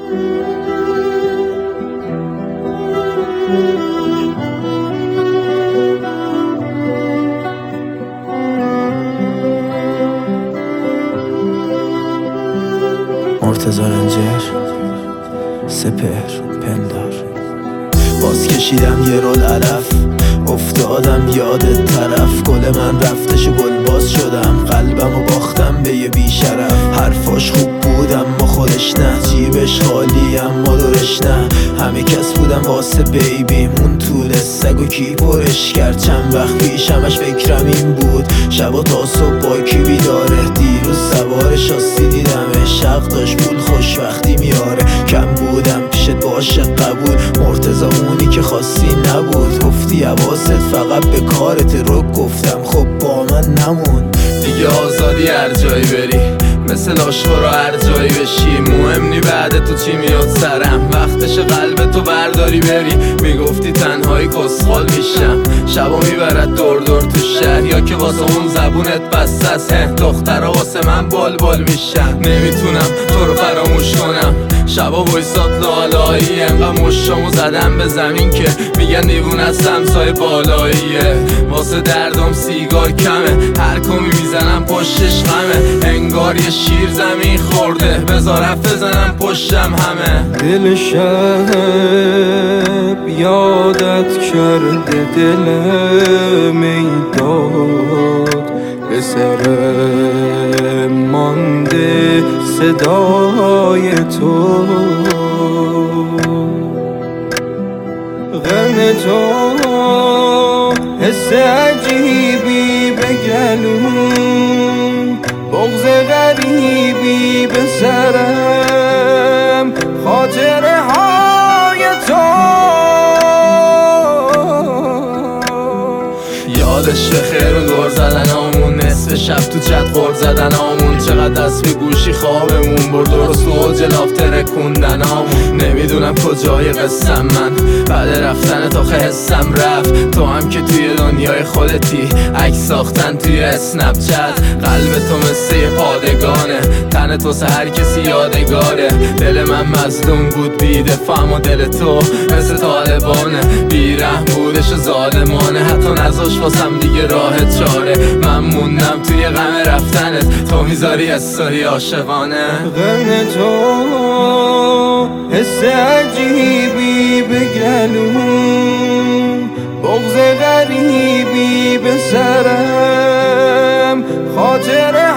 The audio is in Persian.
مرتضی رنجر، سپهر پندار. باز کشیدم یه رول علف، افتادم یاد طرف. گل من رفتش و گل باز شدم، قلبم و باختم به یه بیشرف. حرفاش خوب بود اما خودش نه، جیبش خالی اما دورش نه. همه کس بودم واسه بیبیمون، طول سگ و کی پرش کرد. چند وقت پیش همش فکرم این بود، شبا تا صبح با کی بیداره. دیروز سوار شاسی دیدمش، حق داشت پول خوشبختی میاره. کم بودم پیشت باشه قبول، مرتضی اونی که خواستی نبود. گفتی حواست فقط به کارت، رو گفتم خب با من نمون. دیگه آزادی هر جایی بری، مثل آشقارا هر جایی بشی. مهم نی بعد تو چی میاد سرم، وقتش قلب تو برداری بری. میگفتی تنهایی کسخال میشم، شبا میبرد دور دور تو شهر، یا که واسه اون زبونت بسته است. دخترها واسه من بال بال میشن، نمیتونم تو رو فراموش کنم. شبا وایسات لالایی، انقدر مشامو زدم به زمین که میگن دیوونه است همسایه بالاییه. واسه دردم سیگار کمه، هر کمی میزنم پشتش غمه. انگار یه شیر زمین خورده، بذار حرف بزنم پشتم همه. دل شب یادت کرده، دل میداد به سرم مانده صدای تو. غم تو حس عجیبی به گلوم، بغض غریبی به سرم، خاطره های تو. یادش خیر و دور زدن آمون، نصف شب تو چت غور زدن آمون. چقدر دست به گوشی خوابمون برد، درست تو اوج لافتر کندن آمون. نمیدونم کجای قسم من، بعد رفتن تا حسم رفت. تو هم که توی دنیای خودتی، عکس ساختن توی اسنپ چت. قلب تو مثل یه پادگانه، تن تو هر کسی یادگاره. دل من مظلوم بود بی‌دفاعم و دل تو مثل طالبانه. بیرحم بودش و ظالمانه، حتی نذاش واسم دیگه راه چاره. من موندم توی غم رفتنت، تو میذاری استوری عاشقانه. غم تو حس عجیبی به گلوم، بغض غریبی به سرم، خاطره